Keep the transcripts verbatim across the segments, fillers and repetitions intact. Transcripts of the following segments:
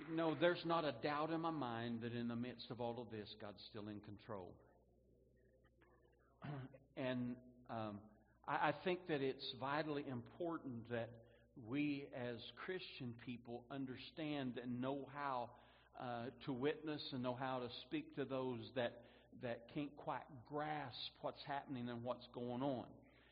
no, there's not a doubt in my mind that in the midst of all of this, God's still in control. And um, I, I think that it's vitally important that we as Christian people understand and know how uh, to witness and know how to speak to those that, that can't quite grasp what's happening and what's going on.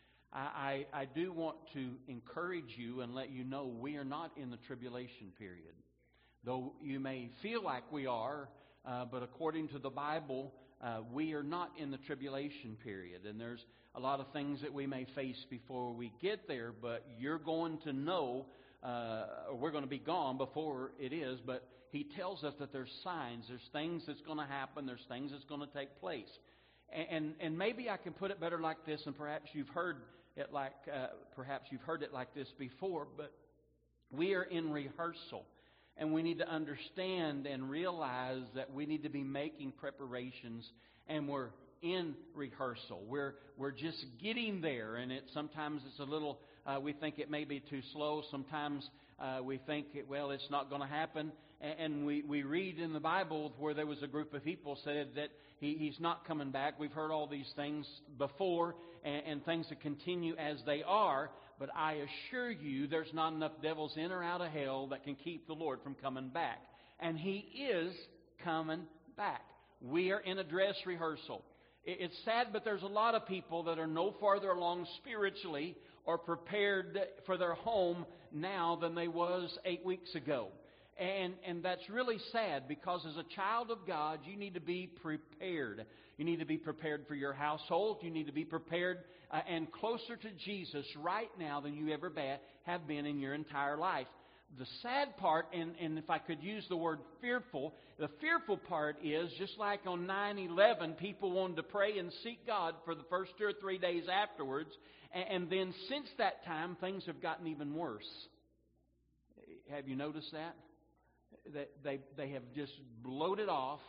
I, I, I do want to encourage you and let you know we are not in the tribulation period. Though you may feel like we are, uh, but according to the Bible, uh, we are not in the tribulation period. And there's a lot of things that we may face before we get there, but you're going to know, uh, or we're going to be gone before it is. But He tells us that there's signs, there's things that's going to happen, there's things that's going to take place. And, and, and maybe I can put it better like this, and perhaps you've heard it like, uh, perhaps you've heard it like this before, but we are in rehearsal. And we need to understand and realize that we need to be making preparations, and we're in rehearsal. We're we're just getting there, and it sometimes it's a little. Uh, we think it may be too slow. Sometimes uh, we think, it, well, it's not going to happen. And, and we we read in the Bible where there was a group of people said that he, he's not coming back. We've heard all these things before, and, and things that continue as they are. But I assure you, there's not enough devils in or out of hell that can keep the Lord from coming back. And He is coming back. We are in a dress rehearsal. It's sad, but there's a lot of people that are no farther along spiritually or prepared for their home now than they was eight weeks ago. And, and that's really sad, because as a child of God, you need to be prepared. You need to be prepared for your household. You need to be prepared uh, and closer to Jesus right now than you ever be, have been in your entire life. The sad part, and, and if I could use the word fearful, the fearful part is, just like on nine eleven, people wanted to pray and seek God for the first two or three days afterwards. And, and then since that time, things have gotten even worse. Have you noticed that? That they, they have just bloated off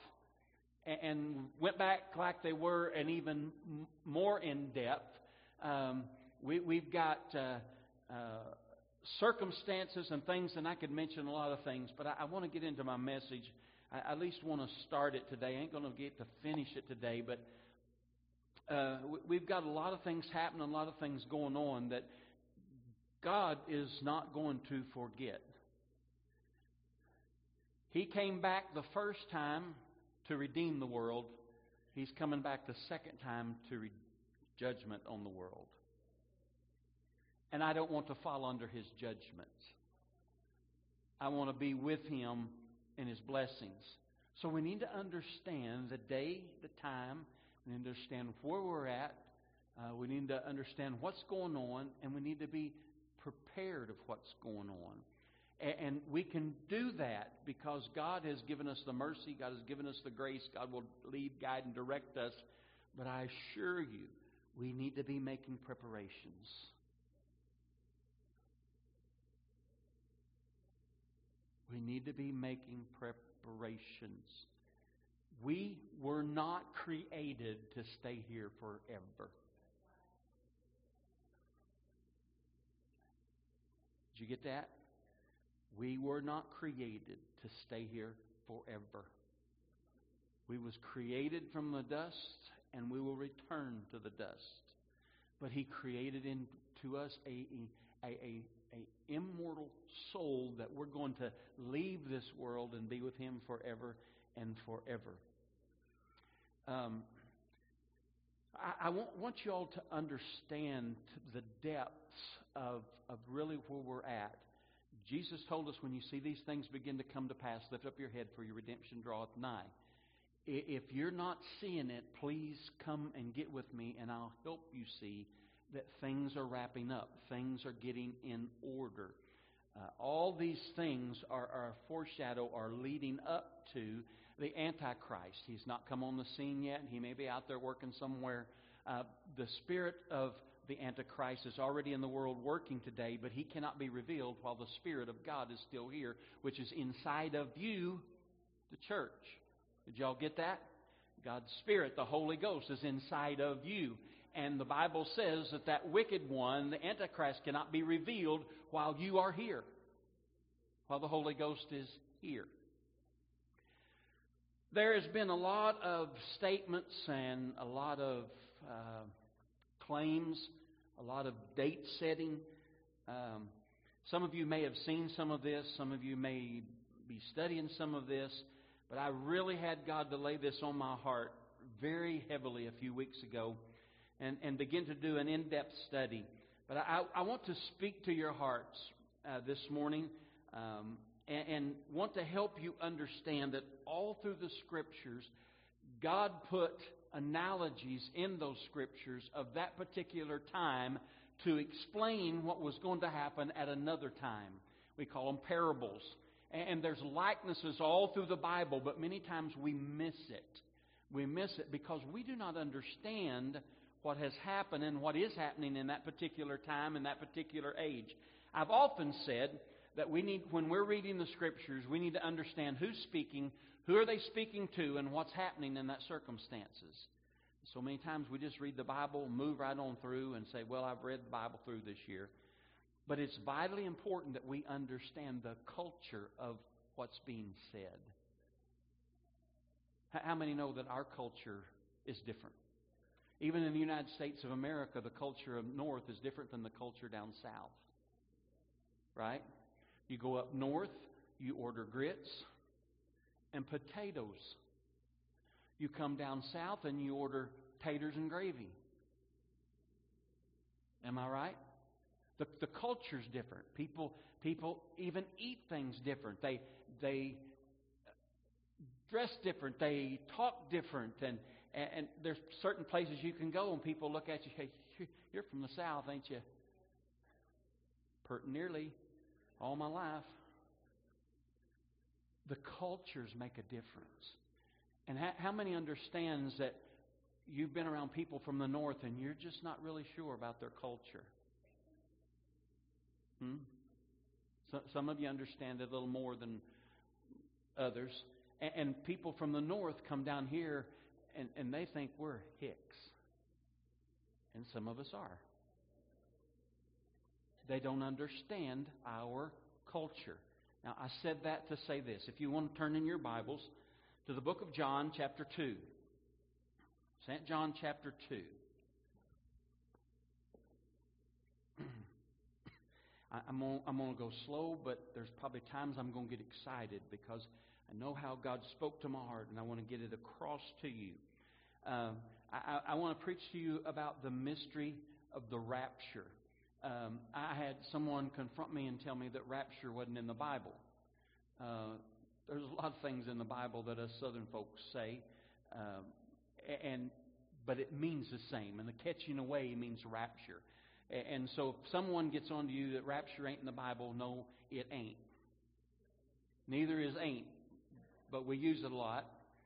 and went back like they were, and even more in depth. Um, we, we've got uh, uh, circumstances and things, and I could mention a lot of things, but I, I want to get into my message. I, I at least want to start it today. I ain't going to get to finish it today, but uh, we, we've got a lot of things happening, a lot of things going on that God is not going to forget. He came back the first time to redeem the world. He's coming back the second time to re- judgment on the world. And I don't want to fall under His judgment. I want to be with Him in His blessings. So we need to understand the day, the time. We need to understand where we're at. Uh, we need to understand what's going on. And we need to be prepared of what's going on. And we can do that because God has given us the mercy. God has given us the grace. God will lead, guide, and direct us. But I assure you, we need to be making preparations. We need to be making preparations. We were not created to stay here forever. Did you get that? We were not created to stay here forever. We was created from the dust, and we will return to the dust. But He created into us a, a, a, a immortal soul that we're going to leave this world and be with Him forever and forever. Um, I, I want, want you all to understand the depths of, of really where we're at. Jesus told us, when you see these things begin to come to pass, lift up your head, for your redemption draweth nigh. If you're not seeing it, please come and get with me, and I'll help you see that things are wrapping up. Things are getting in order. Uh, all these things are, are a foreshadow, are leading up to the Antichrist. He's not come on the scene yet. He may be out there working somewhere. Uh, the spirit of the Antichrist is already in the world working today, but he cannot be revealed while the Spirit of God is still here, which is inside of you, the church. Did y'all get that? God's Spirit, the Holy Ghost, is inside of you. And the Bible says that that wicked one, the Antichrist, cannot be revealed while you are here, while the Holy Ghost is here. There has been a lot of statements and a lot of uh, claims, a lot of date setting. Um, some of you may have seen some of this. Some of you may be studying some of this. But I really had God to lay this on my heart very heavily a few weeks ago and, and begin to do an in-depth study. But I, I want to speak to your hearts uh, this morning. Um, And, and want to help you understand that all through the Scriptures, God put analogies in those Scriptures of that particular time to explain what was going to happen at another time. We call them parables. And, and there's likenesses all through the Bible, but many times we miss it. We miss it because we do not understand what has happened and what is happening in that particular time and that particular age. I've often said that we need, when we're reading the Scriptures, we need to understand who's speaking, who are they speaking to, and what's happening in that circumstances. So many times we just read the Bible, move right on through, and say, well, I've read the Bible through this year. But it's vitally important that we understand the culture of what's being said. How many know that our culture is different? Even in the United States of America, the culture of north is different than the culture down south. Right? You go up north, you order grits and potatoes. You come down south and you order taters and gravy. Am I right? The, the culture's different. People people even eat things different. They they dress different. They talk different. And, and, and there's certain places you can go and people look at you and say, you're from the South, ain't you? Pert nearly. All my life. The cultures make a difference. And how, how many understands that you've been around people from the north and you're just not really sure about their culture? Hmm? So, some of you understand it a little more than others. And, and people from the north come down here and, and they think we're hicks. And some of us are. They don't understand our culture. Now, I said that to say this. If you want to turn in your Bibles to the book of John, chapter two. Saint John, chapter two. I'm going I'm going to go slow, but there's probably times I'm going to get excited because I know how God spoke to my heart, and I want to get it across to you. Uh, I, I want to preach to you about the mystery of the rapture. Um, I had someone confront me and tell me that rapture wasn't in the Bible. Uh, there's a lot of things in the Bible that us Southern folks say, um, and but it means the same. And the catching away means rapture. And so if someone gets on to you that rapture ain't in the Bible, no, it ain't. Neither is ain't, but we use it a lot.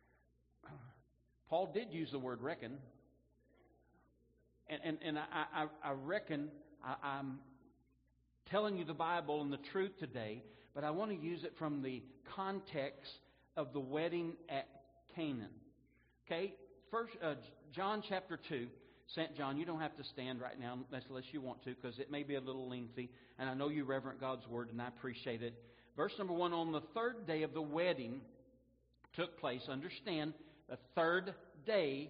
Paul did use the word reckon. And, and, and I, I, I reckon I, I'm telling you the Bible and the truth today, but I want to use it from the context of the wedding at Canaan. Okay? First, uh, John chapter two. Saint John, you don't have to stand right now unless you want to, because it may be a little lengthy. And I know you reverent God's Word, and I appreciate it. Verse number one, on the third day of the wedding took place. Understand, the third day,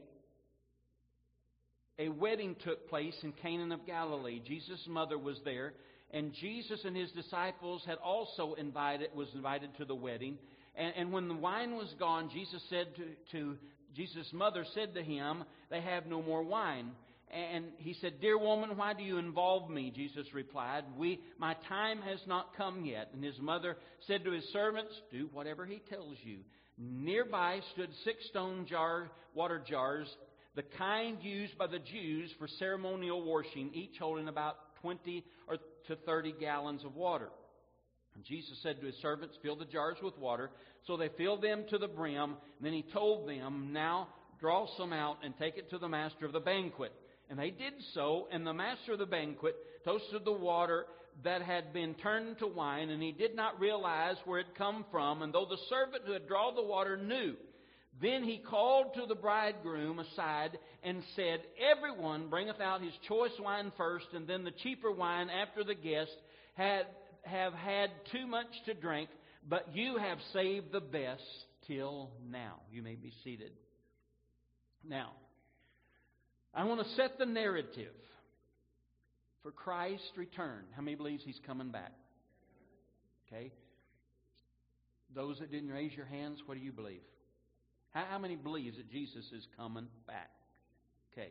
a wedding took place in Canaan of Galilee. Jesus' mother was there, and Jesus and His disciples had also invited, was invited to the wedding. And, and when the wine was gone, Jesus said to, to Jesus' mother said to Him, "They have no more wine." And He said, "Dear woman, why do you involve me?" Jesus replied, "We, my time has not come yet." And His mother said to His servants, "Do whatever He tells you." Nearby stood six stone jar, water jars, the kind used by the Jews for ceremonial washing, each holding about twenty or to thirty gallons of water. And Jesus said to His servants, "Fill the jars with water." So they filled them to the brim. And then He told them, "Now draw some out and take it to the master of the banquet." And they did so, and the master of the banquet toasted the water that had been turned into wine, and he did not realize where it come from, and though the servant who had drawn the water knew. Then he called to the bridegroom aside and said, "Everyone bringeth out his choice wine first, and then the cheaper wine after the guests had have had too much to drink, but you have saved the best until now. You may be seated. Now, I want to set the narrative for Christ's return. How many believes He's coming back? Okay. Those that didn't raise your hands, what do you believe? How, how many believes that Jesus is coming back? Okay.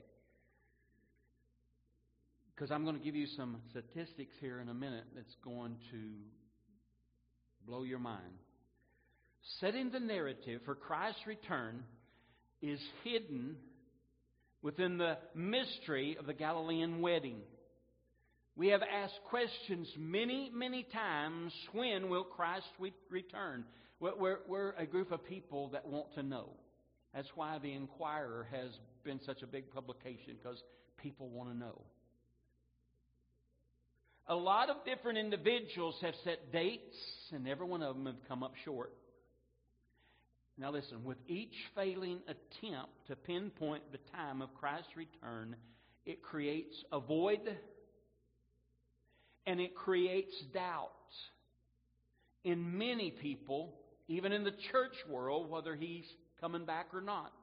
Because I'm going to give you some statistics here in a minute that's going to blow your mind. Setting the narrative for Christ's return is hidden within the mystery of the Galilean wedding. We have asked questions many, many times, when will Christ return? We're, we're a group of people that want to know. That's why the Inquirer has been such a big publication, because people want to know. A lot of different individuals have set dates, and every one of them have come up short. Now listen, with each failing attempt to pinpoint the time of Christ's return, it creates a void and it creates doubt in many people, even in the church world, whether He's coming back or not.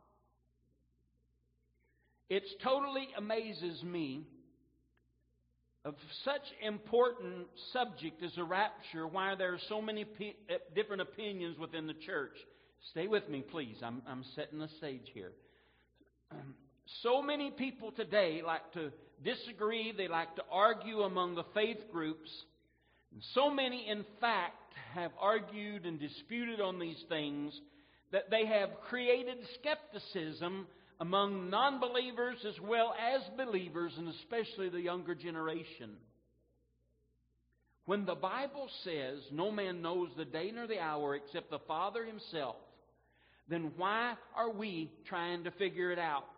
It totally amazes me, of such important subject as the rapture, why there are so many pe- different opinions within the church. Stay with me, please. I'm, I'm setting the stage here. Um, so many people today like to disagree. They like to argue among the faith groups. And so many, in fact, have argued and disputed on these things that they have created skepticism among non-believers as well as believers, and especially the younger generation. When the Bible says no man knows the day nor the hour except the Father Himself, then why are we trying to figure it out?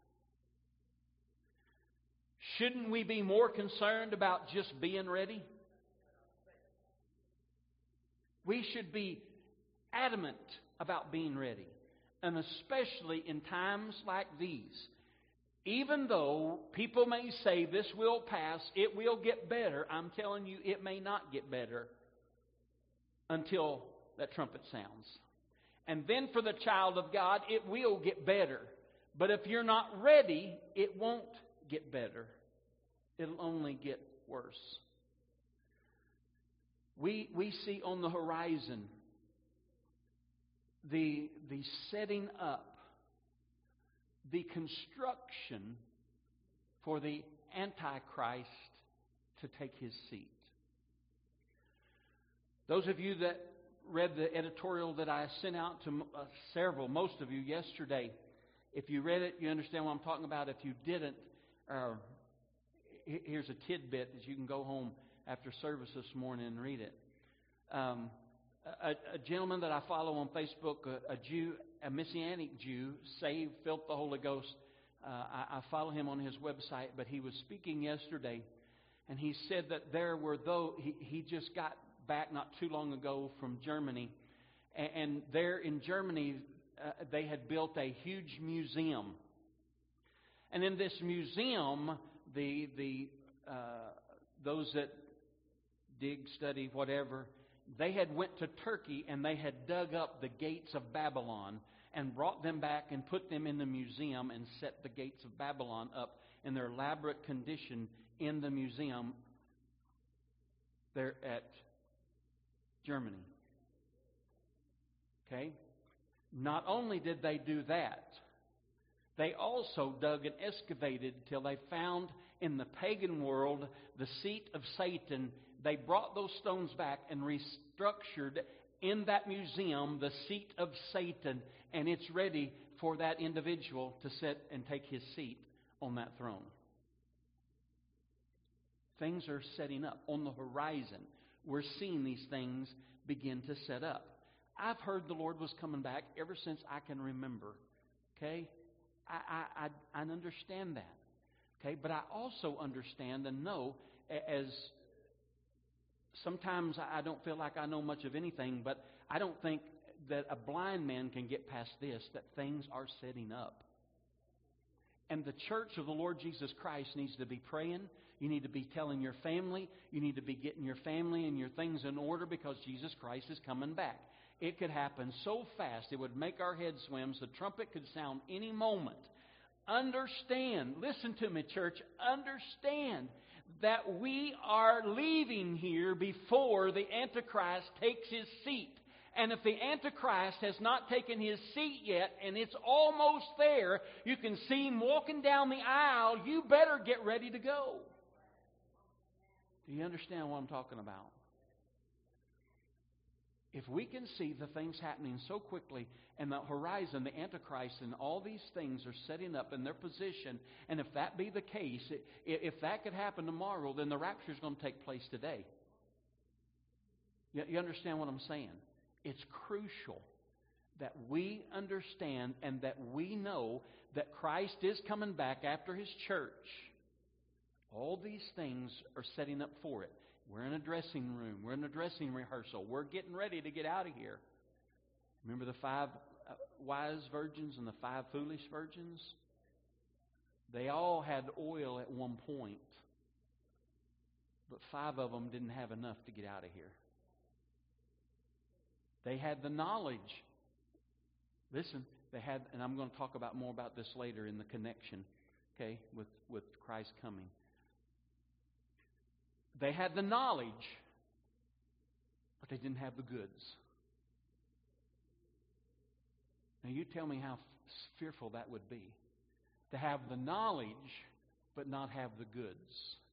Shouldn't we be more concerned about just being ready? We should be adamant about being ready. And especially in times like these. Even though people may say this will pass, it will get better, I'm telling you it may not get better until that trumpet sounds. And then for the child of God, it will get better. But if you're not ready, it won't get better. It'll only get worse. We, we see on the horizon the, the setting up, the construction for the Antichrist to take his seat. Those of you that read the editorial that I sent out to uh, several, most of you yesterday, if you read it, you understand what I'm talking about. If you didn't, uh, here's a tidbit that you can go home after service this morning and read it. Um, a, a gentleman that I follow on Facebook, a, a Jew, a Messianic Jew, saved, filled with the Holy Ghost. Uh, I, I follow him on his website, but he was speaking yesterday, and he said that there were those, he, he just got back not too long ago from Germany, and, and there in Germany, uh, they had built a huge museum. And in this museum, the the uh, those that dig, study, whatever, they had went to Turkey and they had dug up the gates of Babylon and brought them back and put them in the museum and set the gates of Babylon up in their elaborate condition in the museum there at Germany. Okay? Not only did they do that, they also dug and excavated till they found in the pagan world the seat of Satan. They brought those stones back and restructured in that museum the seat of Satan, and it's ready for that individual to sit and take his seat on that throne. Things are setting up on the horizon. We're seeing these things begin to set up. I've heard the Lord was coming back ever since I can remember. Okay? I, I, I understand that. Okay? But I also understand and know, as sometimes I don't feel like I know much of anything, but I don't think that a blind man can get past this, that things are setting up. And the church of the Lord Jesus Christ needs to be praying. You need to be telling your family. You need to be getting your family and your things in order, because Jesus Christ is coming back. It could happen so fast, it would make our heads swim. The trumpet could sound any moment. Understand, listen to me, church, understand that we are leaving here before the Antichrist takes his seat. And if the Antichrist has not taken his seat yet, and it's almost there, you can see him walking down the aisle, you better get ready to go. Do you understand what I'm talking about? If we can see the things happening so quickly, and the horizon, the Antichrist, and all these things are setting up in their position, and if that be the case, if that could happen tomorrow, then the rapture is going to take place today. You understand what I'm saying? It's crucial that we understand and that we know that Christ is coming back after His church. All these things are setting up for it. We're in a dressing room. We're in a dressing rehearsal. We're getting ready to get out of here. Remember the five wise virgins and the five foolish virgins? They all had oil at one point, but five of them didn't have enough to get out of here. They had the knowledge. Listen, they had, and I'm going to talk about more about this later in the connection, okay, with, with Christ coming. They had the knowledge, but they didn't have the goods. Now you tell me how fearful that would be. To have the knowledge, but not have the goods.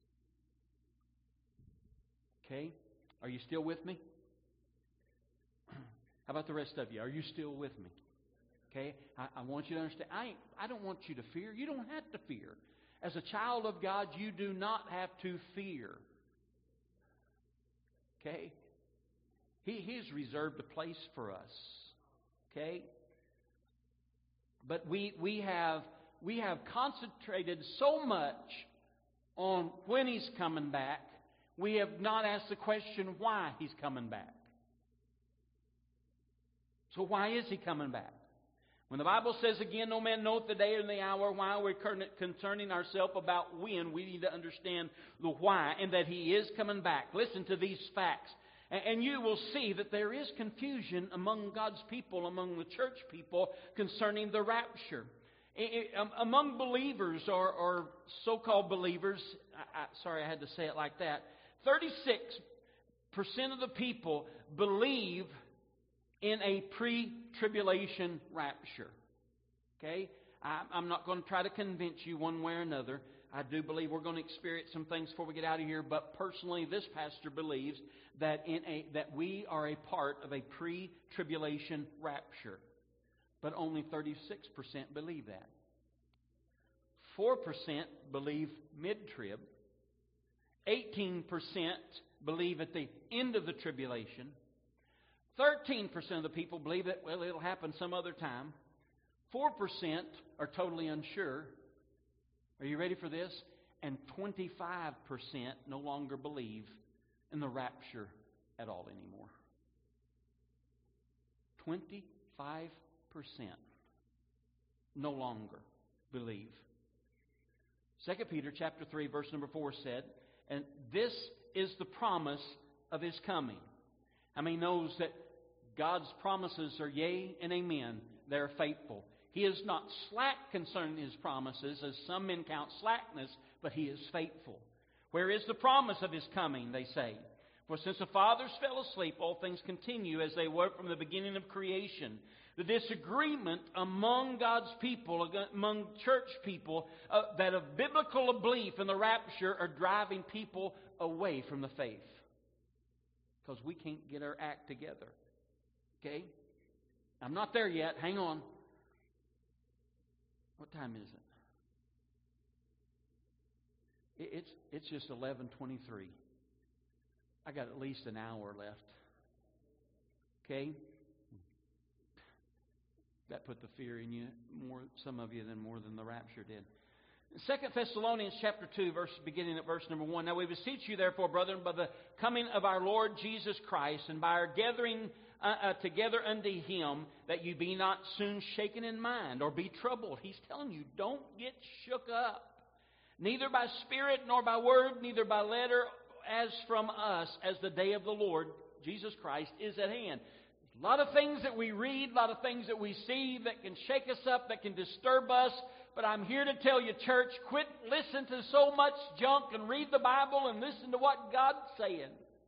Okay? Are you still with me? How about the rest of you? Are you still with me? Okay? I, I want you to understand. I, ain't, I don't want you to fear. You don't have to fear. As a child of God, you do not have to fear. Okay? He, he's reserved a place for us. Okay? But we, we, have, we have concentrated so much on when He's coming back, we have not asked the question why He's coming back. So why is He coming back? When the Bible says again, no man knoweth the day or the hour, why we're concerning ourselves about when, we need to understand the why, and that He is coming back. Listen to these facts. And you will see that there is confusion among God's people, among the church people, concerning the rapture. Among believers, or, or so-called believers, I, I, sorry I had to say it like that, thirty-six percent of the people believe in a pre-tribulation rapture. Okay? I, I'm not going to try to convince you one way or another. I do believe we're going to experience some things before we get out of here, but personally, this pastor believes that in a that we are a part of a pre-tribulation rapture. But only thirty-six percent believe that. four percent believe mid-trib. eighteen percent believe at the end of the tribulation. thirteen percent of the people believe that, well, it'll happen some other time. four percent are totally unsure. Are you ready for this? And twenty-five percent no longer believe in the rapture at all anymore. twenty-five percent no longer believe. Second Peter chapter three, verse number four said, and this is the promise of His coming. How many knows that God's promises are yea and amen? They're faithful. He is not slack concerning His promises, as some men count slackness, but He is faithful. Where is the promise of His coming, they say? For since the fathers fell asleep, all things continue as they were from the beginning of creation. The disagreement among God's people, among church people, uh, that of biblical belief in the rapture are driving people away from the faith. Because we can't get our act together. Okay? I'm not there yet. Hang on. What time is it? It's it's just eleven twenty-three. I got at least an hour left. Okay? That put the fear in you, more some of you, than more than the rapture did. Second Thessalonians chapter two, verse beginning at verse number one. Now we beseech you, therefore, brethren, by the coming of our Lord Jesus Christ, and by our gathering uh, uh, together unto Him, that you be not soon shaken in mind, or be troubled. He's telling you, don't get shook up. Neither by spirit, nor by word, neither by letter, as from us, as the day of the Lord Jesus Christ is at hand. A lot of things that we read, a lot of things that we see that can shake us up, that can disturb us. But I'm here to tell you, church, quit listening to so much junk and read the Bible and listen to what God's saying.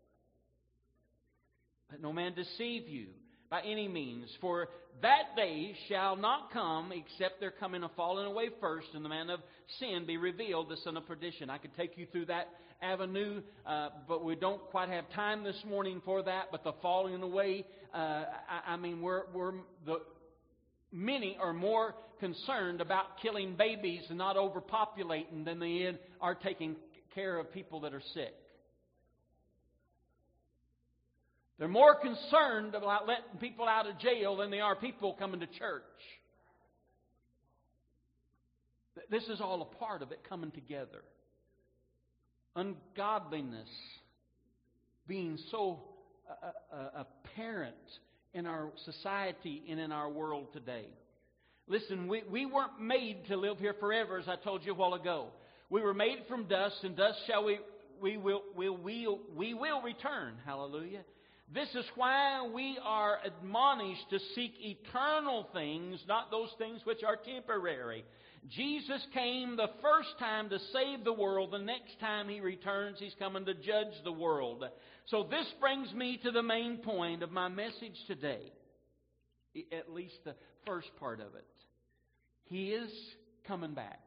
Let no man deceive you by any means, for that day shall not come except there come in a falling away first, and the man of sin be revealed, the son of perdition. I could take you through that avenue, uh, but we don't quite have time this morning for that. But the falling away, uh, I, I mean, we're we're the many are more concerned about killing babies and not overpopulating than they are taking care of people that are sick. They're more concerned about letting people out of jail than they are people coming to church. This is all a part of it coming together. Ungodliness being so uh, uh, apparent in our society and in our world today. Listen, we, we weren't made to live here forever, as I told you a while ago. We were made from dust, and dust shall we we will we will we will return. Hallelujah. This is why we are admonished to seek eternal things, not those things which are temporary. Jesus came the first time to save the world. The next time He returns, He's coming to judge the world. So this brings me to the main point of my message today, at least the first part of it. He is coming back.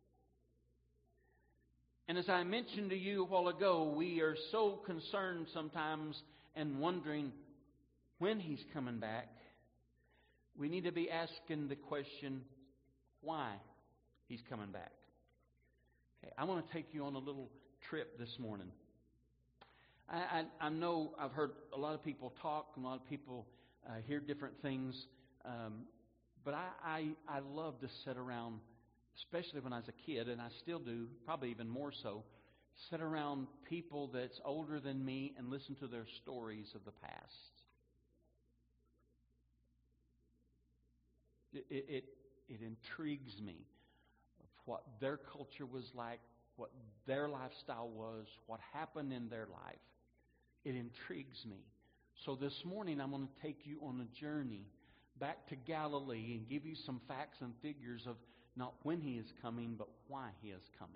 And as I mentioned to you a while ago, we are so concerned sometimes and wondering when He's coming back. We need to be asking the question, why He's coming back. Okay, I want to take you on a little trip this morning. I, I, I know I've heard a lot of people talk, a lot of people uh, hear different things, um, but I, I, I love to sit around, especially when I was a kid, and I still do, probably even more so, sit around people that's older than me and listen to their stories of the past. It, it, it intrigues me of what their culture was like, what their lifestyle was, what happened in their life. It intrigues me. So this morning I'm going to take you on a journey back to Galilee and give you some facts and figures of not when He is coming, but why He is coming.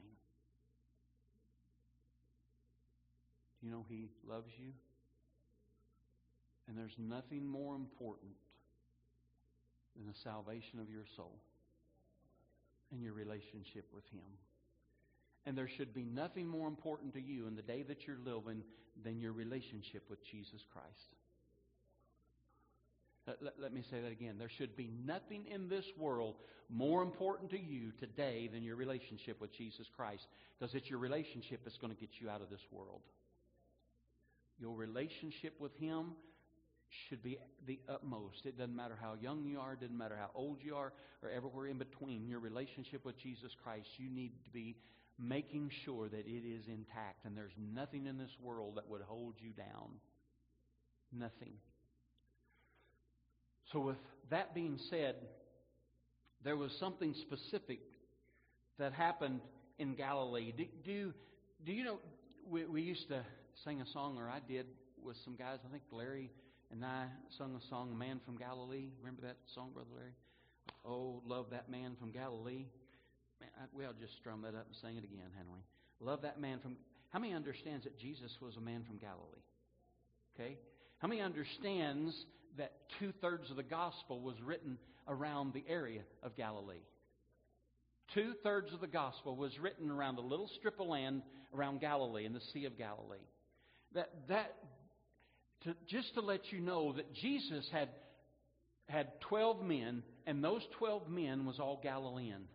Do you know He loves you? And there's nothing more important than the salvation of your soul and your relationship with Him. And there should be nothing more important to you in the day that you're living than your relationship with Jesus Christ. Let, let, let me say that again. There should be nothing in this world more important to you today than your relationship with Jesus Christ, because it's your relationship that's going to get you out of this world. Your relationship with Him should be the utmost. It doesn't matter how young you are, it doesn't matter how old you are, or everywhere in between. Your relationship with Jesus Christ, you need to be making sure that it is intact, and there's nothing in this world that would hold you down. Nothing. So with that being said, there was something specific that happened in Galilee. Do, do, do you know, we, we used to sing a song, or I did, with some guys. I think Larry and I sung a song, Man from Galilee. Remember that song, Brother Larry? Oh, love that man from Galilee. Man, I, we ought to just strum that up and sing it again, hadn't we? Love that man from... How many understands that Jesus was a man from Galilee? Okay? How many understands that two-thirds of the gospel was written around the area of Galilee? Two-thirds of the gospel was written around a little strip of land around Galilee, in the Sea of Galilee. That that to, just to let you know that Jesus had had twelve men, and those twelve men was all Galileans.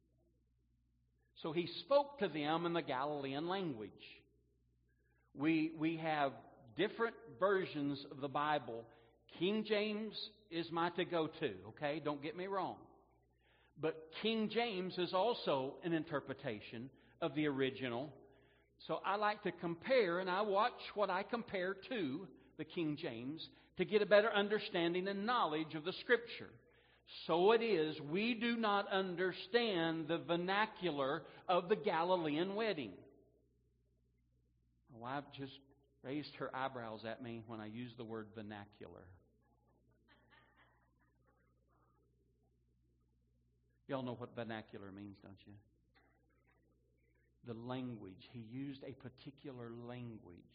So He spoke to them in the Galilean language. We we have different versions of the Bible. King James is my to-go-to, okay? Don't get me wrong. But King James is also an interpretation of the original. So I like to compare, and I watch what I compare to the King James to get a better understanding and knowledge of the Scripture. So it is, we do not understand the vernacular of the Galilean wedding. My wife just raised her eyebrows at me when I used the word vernacular. Y'all know what vernacular means, don't you? The language. He used a particular language.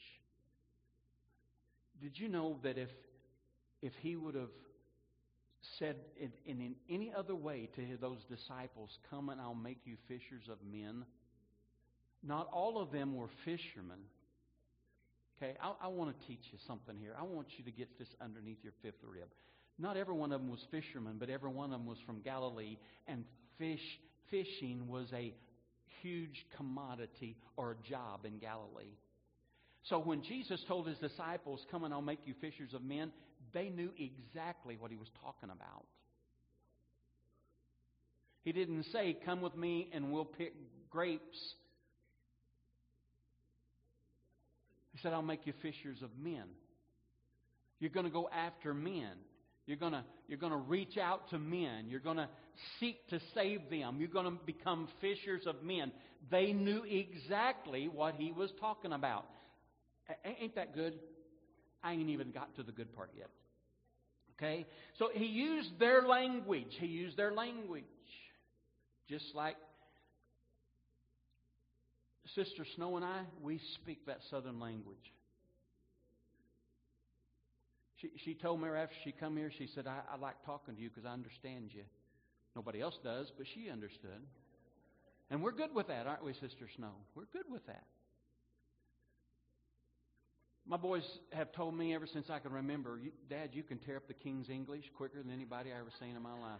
Did you know that if if he would have said in, in, in any other way to those disciples, "Come and I'll make you fishers of men," not all of them were fishermen. Okay, I, I want to teach you something here. I want you to get this underneath your fifth rib. Not every one of them was fishermen, but every one of them was from Galilee, and fish fishing was a huge commodity or a job in Galilee. So when Jesus told His disciples, "Come and I'll make you fishers of men," they knew exactly what He was talking about. He didn't say, "Come with me and we'll pick grapes." He said, "I'll make you fishers of men." You're going to go after men. You're going to, you're going to reach out to men. You're going to seek to save them. You're going to become fishers of men. They knew exactly what He was talking about. A- ain't that good? I ain't even got to the good part yet. Okay? So He used their language. He used their language. Just like Sister Snow and I, we speak that Southern language. She, she told me after she come here, she said, I, I like talking to you because I understand you. Nobody else does, but she understood. And we're good with that, aren't we, Sister Snow? We're good with that. My boys have told me ever since I can remember, "Dad, you can tear up the King's English quicker than anybody I ever seen in my life."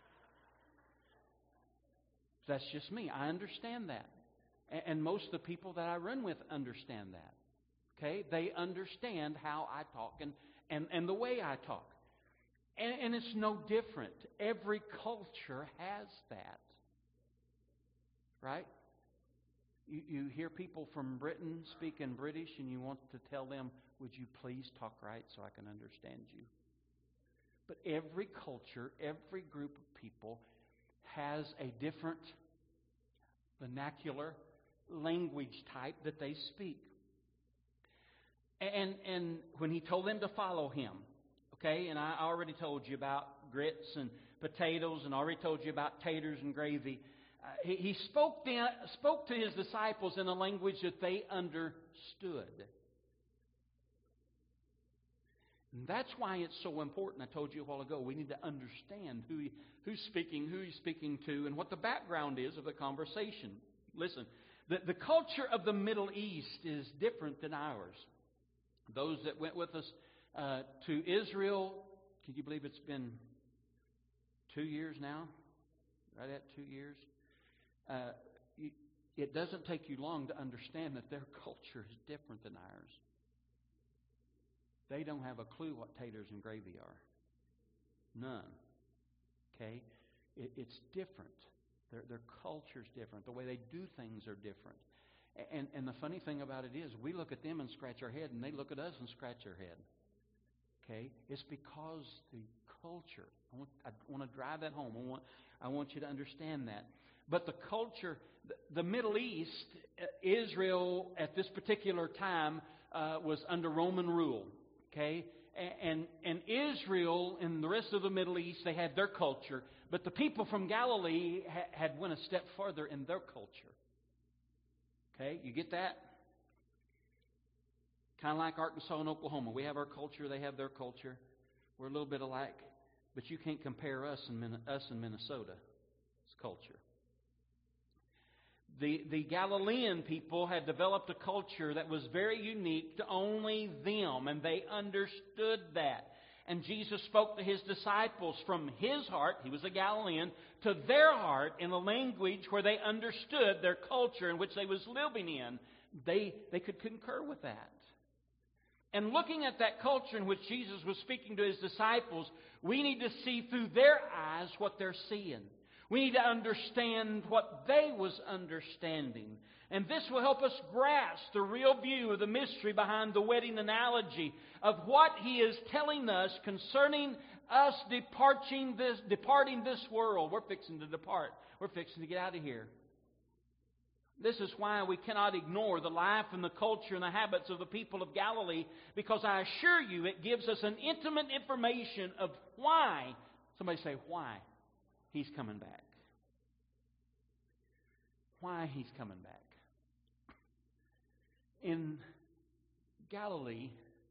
That's just me. I understand that. And, and most of the people that I run with understand that. Okay? They understand how I talk and And, and the way I talk. And, and it's no different. Every culture has that. Right? You, you hear people from Britain speaking British and you want to tell them, "Would you please talk right so I can understand you?" But every culture, every group of people has a different vernacular language type that they speak. And and when He told them to follow Him, okay, and I already told you about grits and potatoes and already told you about taters and gravy, uh, he, he spoke, then, spoke to His disciples in a language that they understood. And that's why it's so important. I told you a while ago, we need to understand who he, who's speaking, who He's speaking to, and what the background is of the conversation. Listen, the, the culture of the Middle East is different than ours. Those that went with us uh, to Israel, can you believe it's been two years now? Right at two years? Uh, it doesn't take you long to understand that their culture is different than ours. They don't have a clue what taters and gravy are. None. Okay? It, it's different. Their, their culture's different. The way they do things are different. And, and the funny thing about it is, we look at them and scratch our head, and they look at us and scratch their head. Okay? It's because the culture. I want, I want to drive that home. I want, I want you to understand that. But the culture, the, the Middle East, Israel at this particular time uh, was under Roman rule. Okay? And, and Israel and the rest of the Middle East, they had their culture. But the people from Galilee ha- had went a step further in their culture. Okay, you get that? Kind of like Arkansas and Oklahoma. We have our culture, they have their culture. We're a little bit alike. But you can't compare us and us and Minnesota. It's culture. The, the Galilean people had developed a culture that was very unique to only them, and they understood that. And Jesus spoke to His disciples from His heart, He was a Galilean, to their heart in a language where they understood their culture in which they was living in. They, they could concur with that. And looking at that culture in which Jesus was speaking to His disciples, we need to see through their eyes what they're seeing. We need to understand what they was understanding. And this will help us grasp the real view of the mystery behind the wedding analogy of what He is telling us concerning us departing this, departing this world. We're fixing to depart. We're fixing to get out of here. This is why we cannot ignore the life and the culture and the habits of the people of Galilee, because I assure you it gives us an intimate information of why, somebody say why, He's coming back. why He's coming back. In Galilee,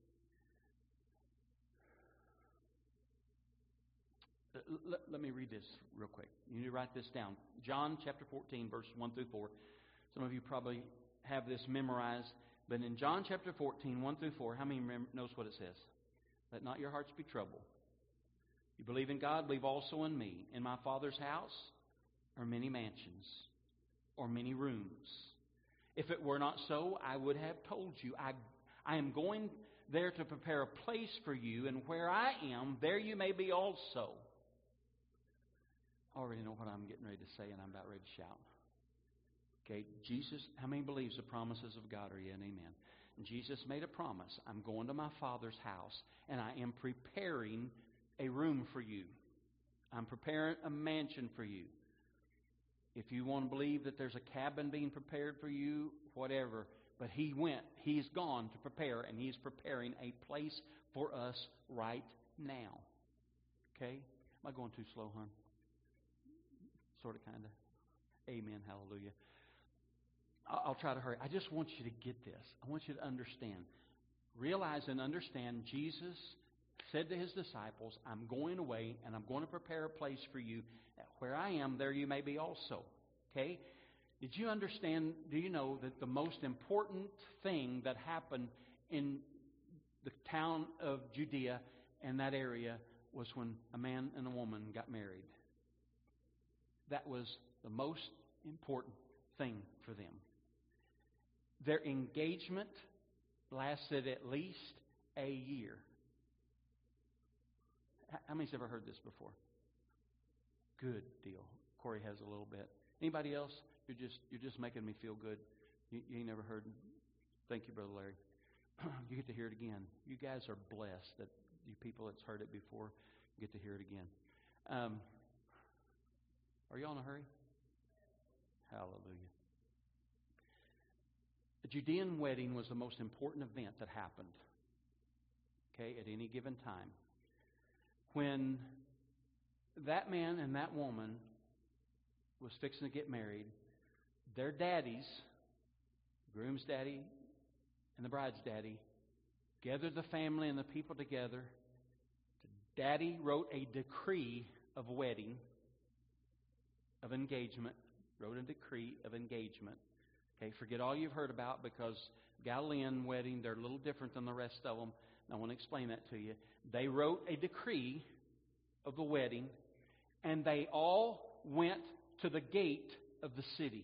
let, let me read this real quick. You need to write this down. John chapter fourteen, verse one through four. Some of you probably have this memorized. But in John chapter fourteen, one through four, how many remember, knows what it says? Let not your hearts be troubled. You believe in God, believe also in me. In my Father's house are many mansions, or many rooms. If it were not so, I would have told you. I, I am going there to prepare a place for you, and where I am, there you may be also. I already know what I'm getting ready to say, and I'm about ready to shout. Okay, Jesus, how many believes the promises of God are yea and amen? And Jesus made a promise. I'm going to my Father's house, and I am preparing a room for you. I'm preparing a mansion for you. If you want to believe that there's a cabin being prepared for you, whatever. But He went, He's gone to prepare, and He's preparing a place for us right now. Okay? Am I going too slow, hon? Sort of, kind of. Amen. Hallelujah. I'll try to hurry. I just want you to get this. I want you to understand. Realize and understand Jesus said to His disciples, I'm going away and I'm going to prepare a place for you. Where I am, there you may be also. Okay? Did you understand, do you know that the most important thing that happened in the town of Judea and that area was when a man and a woman got married? That was the most important thing for them. Their engagement lasted at least a year. How many's ever heard this before? Good deal. Corey has a little bit. Anybody else? You're just you're just making me feel good. You, you ain't never heard. Thank you, Brother Larry. You get to hear it again. You guys are blessed that you people that's heard it before get to hear it again. Um, are you all in a hurry? Hallelujah. The Judean wedding was the most important event that happened, okay, at any given time. When that man and that woman was fixing to get married, their daddies, the groom's daddy and the bride's daddy, gathered the family and the people together. Daddy wrote a decree of wedding, of engagement, wrote a decree of engagement. Okay, forget all you've heard about, because Galilean wedding, they're a little different than the rest of them. And I want to explain that to you. They wrote a decree of the wedding, and they all went to the gate of the city.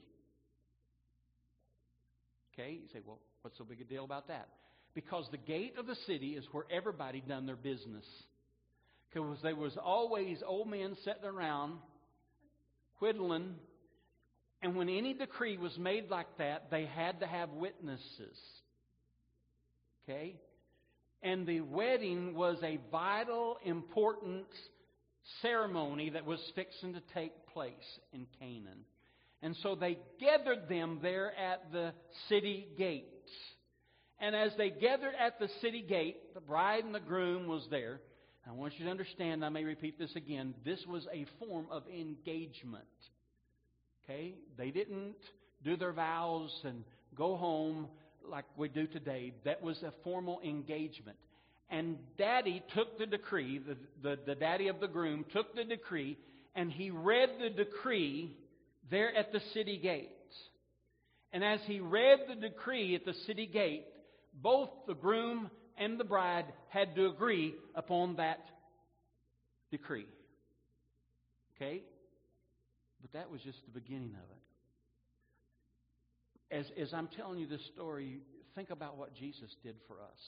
Okay, you say, well, what's so big a deal about that? Because the gate of the city is where everybody done their business. Because there was always old men sitting around whittling. And when any decree was made like that, they had to have witnesses. Okay? And the wedding was a vital, important ceremony that was fixing to take place in Canaan. And so they gathered them there at the city gates. And as they gathered at the city gate, the bride and the groom was there. I want you to understand, I may repeat this again, this was a form of engagement. Okay? They didn't do their vows and go home like we do today. That was a formal engagement. And Daddy took the decree, the, the, the daddy of the groom took the decree, and he read the decree there at the city gates. And as he read the decree at the city gate, both the groom and the bride had to agree upon that decree. Okay? But that was just the beginning of it. As, as I'm telling you this story, think about what Jesus did for us.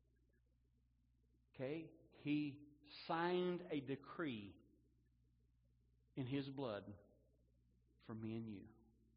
Okay? He signed a decree in His blood for me and you.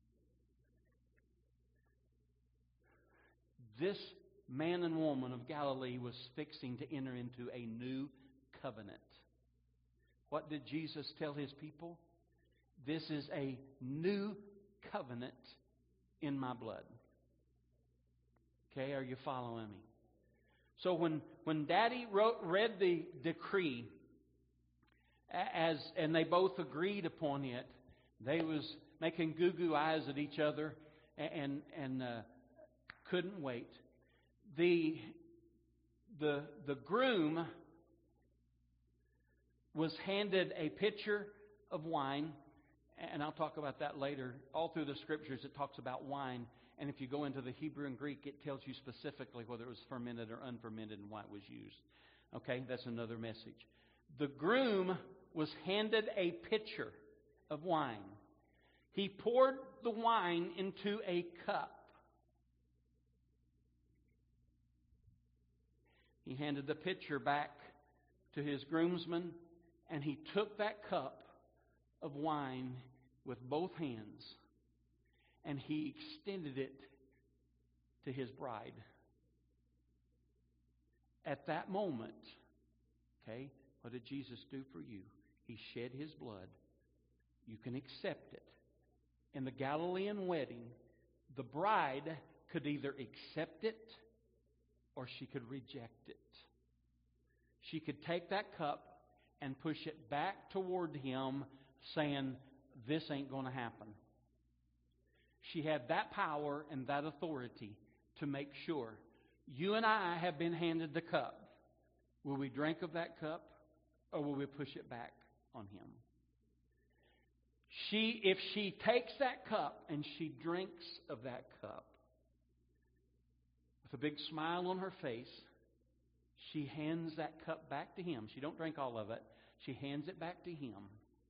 This man and woman of Galilee was fixing to enter into a new covenant. What did Jesus tell His people? This is a new covenant in my blood. Okay, are you following me? So when, when Daddy wrote, read the decree, as and they both agreed upon it, they was making goo goo eyes at each other, and and uh, couldn't wait. The the the groom was handed a pitcher of wine, and I'll talk about that later. All through the Scriptures, it talks about wine. And if you go into the Hebrew and Greek, it tells you specifically whether it was fermented or unfermented and why it was used. Okay, that's another message. The groom was handed a pitcher of wine. He poured the wine into a cup. He handed the pitcher back to his groomsman, and he took that cup of wine with both hands, and he extended it to his bride. At that moment, okay, what did Jesus do for you? He shed His blood. You can accept it. In the Galilean wedding, the bride could either accept it or she could reject it. She could take that cup and push it back toward him, saying, "This ain't going to happen." She had that power and that authority to make sure. You and I have been handed the cup. Will we drink of that cup, or will we push it back on him? She, if she takes that cup and she drinks of that cup, with a big smile on her face, she hands that cup back to him. She don't drink all of it. She hands it back to him.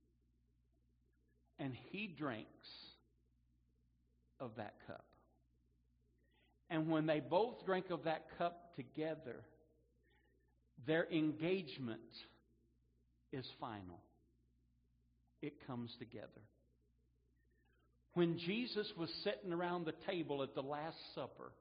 And he drinks of that cup. And when they both drink of that cup together, their engagement is final. It comes together. When Jesus was sitting around the table at the Last Supper,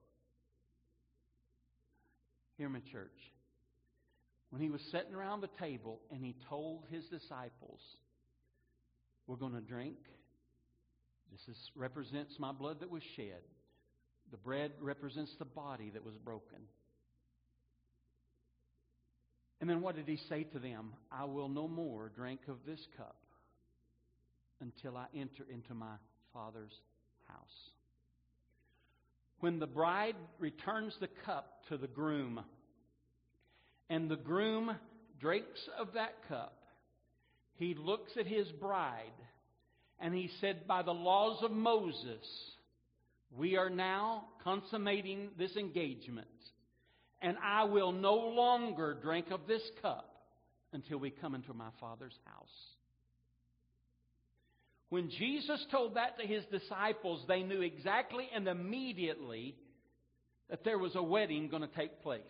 hear me, church. When he was sitting around the table and he told his disciples, "We're going to drink. This is, represents my blood that was shed. The bread represents the body that was broken." And then what did he say to them? "I will no more drink of this cup until I enter into my Father's house." When the bride returns the cup to the groom, and the groom drinks of that cup, he looks at his bride, and he said, "By the laws of Moses, we are now consummating this engagement, and I will no longer drink of this cup until we come into my Father's house." When Jesus told that to his disciples, they knew exactly and immediately that there was a wedding going to take place.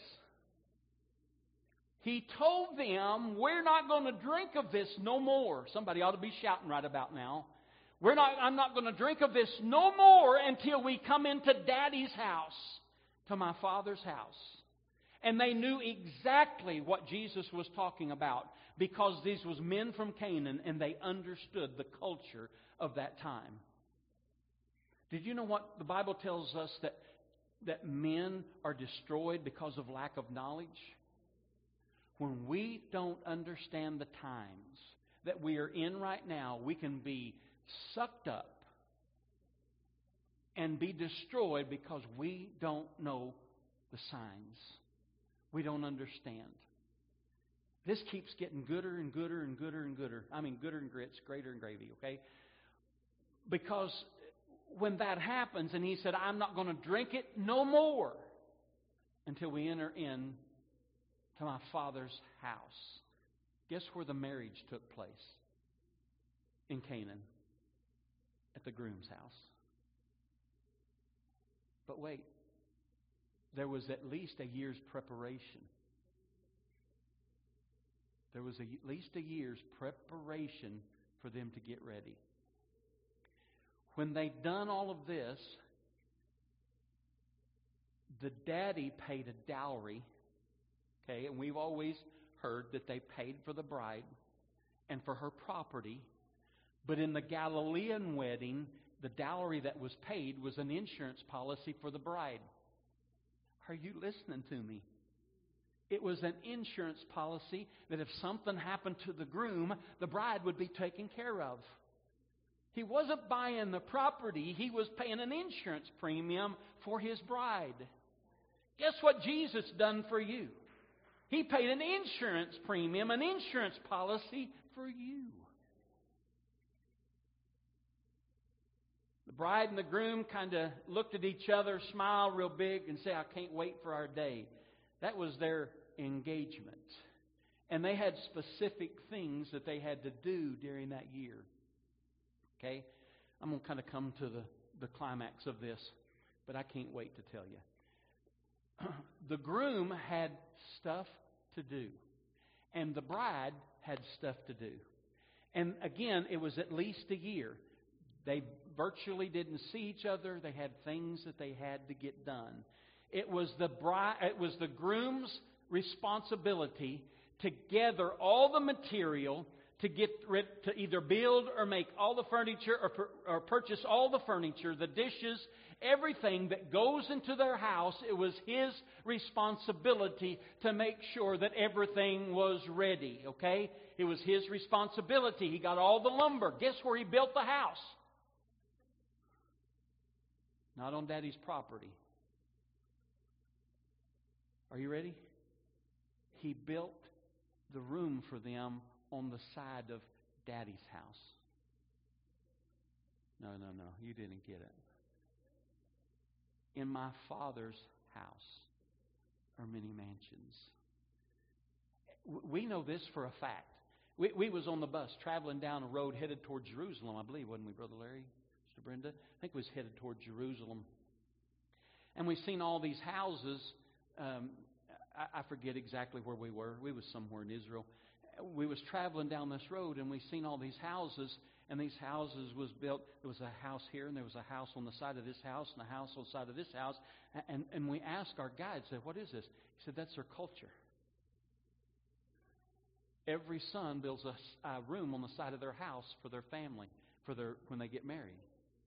He told them, "We're not going to drink of this no more." Somebody ought to be shouting right about now. We're not, I'm not going to drink of this no more until we come into Daddy's house, to my Father's house. And they knew exactly what Jesus was talking about, because these was men from Canaan and they understood the culture of that time. Did you know what the Bible tells us, that, that men are destroyed because of lack of knowledge? When we don't understand the times that we are in right now, we can be sucked up and be destroyed because we don't know the signs. We don't understand. This keeps getting gooder and gooder and gooder and gooder. I mean, gooder and grits, greater and gravy, okay? Because when that happens, and he said, "I'm not going to drink it no more until we enter in to my Father's house." Guess where the marriage took place? In Canaan, at the groom's house. But wait, there was at least a year's preparation. There was a, at least a year's preparation for them to get ready. When they'd done all of this, the daddy paid a dowry. Okay, and we've always heard that they paid for the bride and for her property. But in the Galilean wedding, the dowry that was paid was an insurance policy for the bride. Are you listening to me? It was an insurance policy that if something happened to the groom, the bride would be taken care of. He wasn't buying the property. He was paying an insurance premium for his bride. Guess what Jesus done for you? He paid an insurance premium, an insurance policy for you. The bride and the groom kind of looked at each other, smiled real big, and said, "I can't wait for our day." That was their engagement. And they had specific things that they had to do during that year. Okay? I'm going to kind of come to the, the climax of this, but I can't wait to tell you. The groom had stuff to do, and the bride had stuff to do. And again, it was at least a year. They virtually didn't see each other. They had things that they had to get done. It was the bride, it was the groom's responsibility to gather all the material to get rid, to either build or make all the furniture or, or purchase all the furniture, the dishes, everything that goes into their house. It was his responsibility to make sure that everything was ready. Okay? It was his responsibility. He got all the lumber. Guess where he built the house? Not on Daddy's property. Are you ready? He built the room for them on the side of Daddy's house. No, no, no. You didn't get it. In my Father's house are many mansions. We know this for a fact. We, we was on the bus traveling down a road headed toward Jerusalem, I believe, wasn't we, Brother Larry? Sister Brenda? I think we was headed toward Jerusalem. And we seen all these houses. Um, I, I forget exactly where we were. We was somewhere in Israel. We was traveling down this road, and we seen all these houses. And these houses was built. There was a house here, and there was a house on the side of this house, and a house on the side of this house. And, and we asked our guide, said, "What is this?" He said, "That's their culture. Every son builds a, a room on the side of their house for their family, for their when they get married."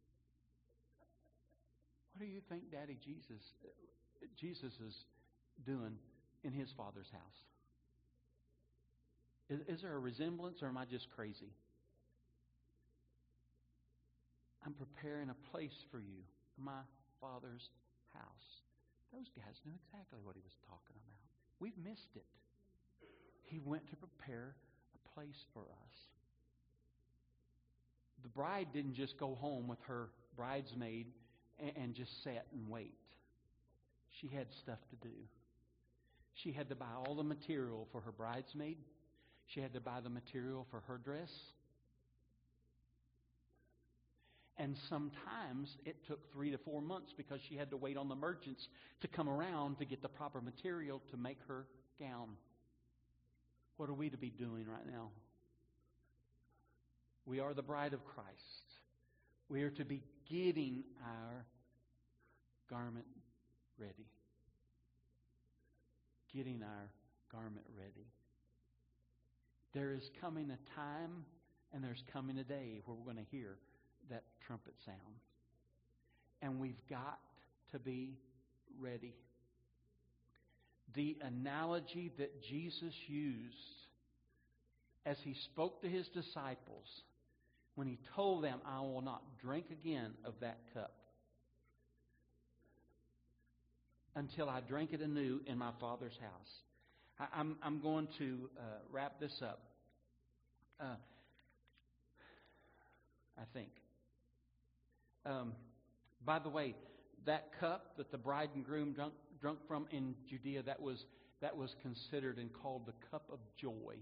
What do you think Daddy Jesus, Jesus is doing in his Father's house? Is, is there a resemblance, or am I just crazy? I'm preparing a place for you, my Father's house. Those guys knew exactly what he was talking about. We've missed it. He went to prepare a place for us. The bride didn't just go home with her bridesmaid and, and just sit and wait. She had stuff to do. She had to buy all the material for her bridesmaid. She had to buy the material for her dress. And sometimes it took three to four months because she had to wait on the merchants to come around to get the proper material to make her gown. What are we to be doing right now? We are the bride of Christ. We are to be getting our garment ready. Getting our garment ready. There is coming a time and there's coming a day where we're going to hear that trumpet sound. And we've got to be ready. The analogy that Jesus used as he spoke to his disciples when he told them, "I will not drink again of that cup until I drink it anew in my Father's house." I, I'm, I'm going to uh, wrap this up. Uh, I think. Um, by the way, that cup that the bride and groom drunk, drunk from in Judea, that was that was considered and called the cup of joy.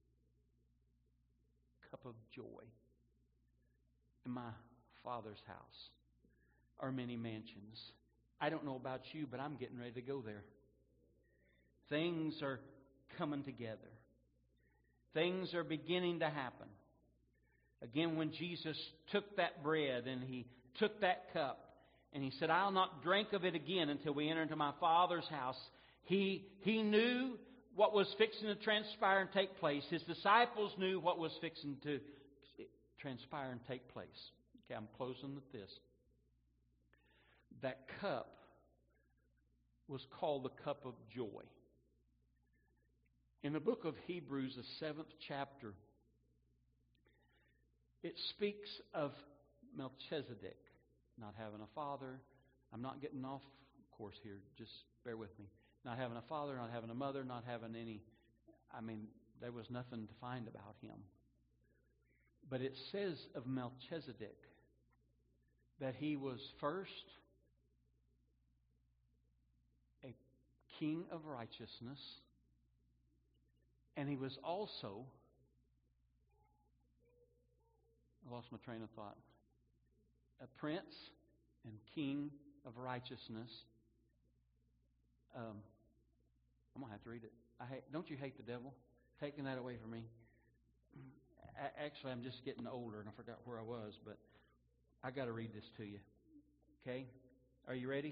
Cup of joy. In my Father's house are many mansions. I don't know about you, but I'm getting ready to go there. Things are coming together. Things are beginning to happen. Again, when Jesus took that bread and he took that cup and he said, "I'll not drink of it again until we enter into my Father's house," He, he knew what was fixing to transpire and take place. His disciples knew what was fixing to transpire and take place. Okay, I'm closing with this. That cup was called the cup of joy. In the book of Hebrews, the seventh chapter, It speaks of Melchizedek not having a father. I'm not getting off course here. Just bear with me. Not having a father, not having a mother, not having any... I mean, there was nothing to find about him. But it says of Melchizedek that he was first a king of righteousness, and he was also... I lost my train of thought. A prince and king of righteousness. Um, I'm going to have to read it. I hate, don't you hate the devil? Taking that away from me. Actually, I'm just getting older and I forgot where I was, but I got to read this to you. Okay? Are you ready?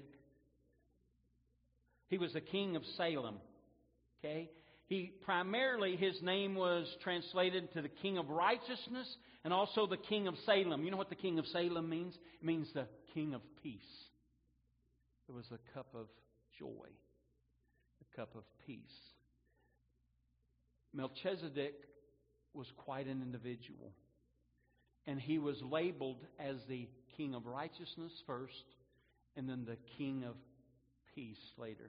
He was the king of Salem. Okay? He primarily, his name was translated to the king of righteousness and also the king of Salem. You know what the king of Salem means? It means the king of peace. It was a cup of joy, a cup of peace. Melchizedek was quite an individual. And he was labeled as the king of righteousness first and then the king of peace later.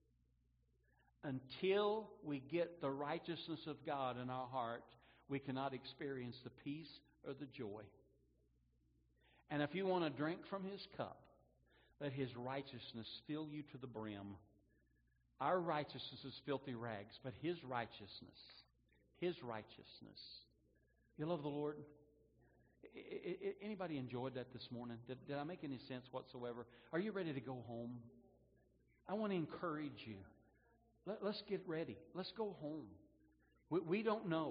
Until we get the righteousness of God in our heart, we cannot experience the peace or the joy. And if you want to drink from His cup, let His righteousness fill you to the brim. Our righteousness is filthy rags, but His righteousness, His righteousness. You love the Lord? I, I, anybody enjoyed that this morning? Did, did I make any sense whatsoever? Are you ready to go home? I want to encourage you. Let, let's get ready. Let's go home. We, we don't know.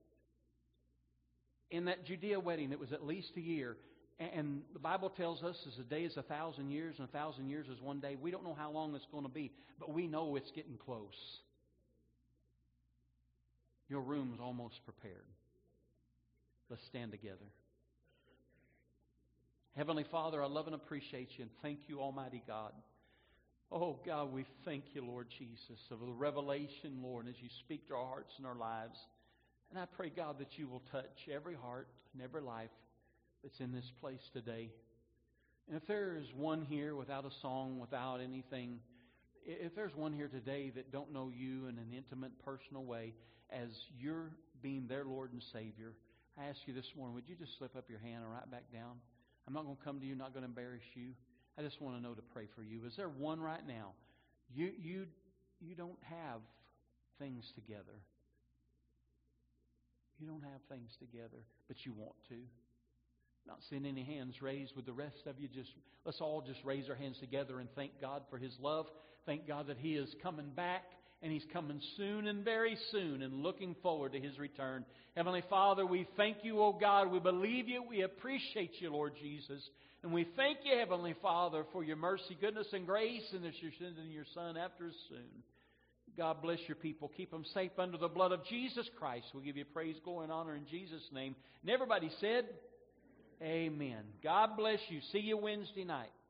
In that Judea wedding, it was at least a year. And the Bible tells us as a day is a thousand years and a thousand years is one day. We don't know how long it's going to be, but we know it's getting close. Your room's almost prepared. Let's stand together. Heavenly Father, I love and appreciate You and thank You, Almighty God. Oh God, we thank You, Lord Jesus, of the revelation, Lord, as You speak to our hearts and our lives. And I pray, God, that You will touch every heart and every life that's in this place today. And if there is one here without a song, without anything, if there's one here today that don't know You in an intimate, personal way as You're being their Lord and Savior, I ask You this morning, would you just slip up your hand and right back down? I'm not going to come to you, not going to embarrass you. I just want to know to pray for you. Is there one right now? You you you don't have things together. You don't have things together, but you want to. Not seeing any hands raised. With the rest of you, just let's all just raise our hands together and thank God for His love. Thank God that He is coming back, and He's coming soon and very soon, and looking forward to His return. Heavenly Father, we thank You, oh God. We believe You. We appreciate You, Lord Jesus. And we thank You, Heavenly Father, for Your mercy, goodness, and grace, and that You're sending Your Son after us soon. God bless Your people. Keep them safe under the blood of Jesus Christ. We give You praise, glory, and honor in Jesus' name. And everybody said, Amen. God bless you. See you Wednesday night.